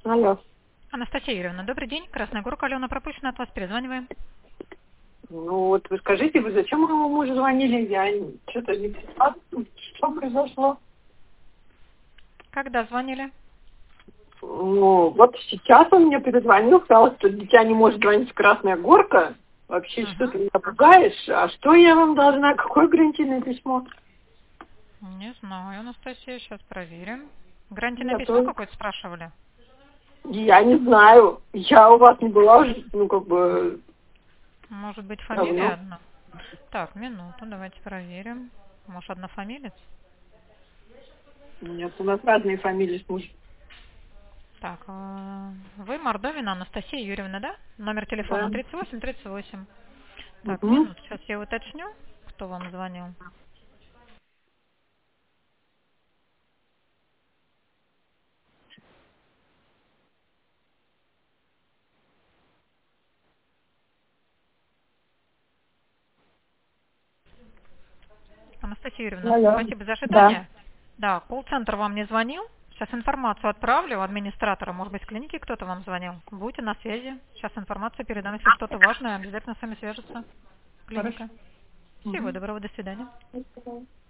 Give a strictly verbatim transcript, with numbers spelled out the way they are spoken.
Алло. Анастасия Юрьевна, добрый день. Красная Горка, Алена пропущена, от вас перезваниваем. Ну вот вы скажите, вы зачем моему мужу звонили? Я что-то не поняла, что произошло. Когда звонили? Ну, вот сейчас он мне перезвонил, сказал, что дитя не может звонить в Красная Горка. Вообще, что Угу. ты меня пугаешь? А что я вам должна? Какое гарантийное письмо? Не знаю, Анастасия, сейчас проверим. Гарантийное Я письмо тоже. какое-то спрашивали? Я не знаю. Я у вас не была уже, ну, как бы, Может быть, фамилия давно. одна? Так, минуту, давайте проверим. Может, однофамилец? Нет, у нас разные фамилии с мужем. Так, э, вы Мордовина Анастасия Юрьевна, да? Номер телефона Да. тридцать восемь тридцать восемь. Так, Угу. минуту, сейчас я уточню, кто вам звонил. Анастасия Юрьевна, Алло. спасибо за Да. ожидание. Да, колл-центр вам не звонил. Сейчас информацию отправлю администратора. Может быть, с клиники кто-то вам звонил. Будьте на связи. Сейчас информацию передам. Если что-то важное, обязательно с вами свяжется Хорошо. клиника. Всего Угу. доброго, до свидания.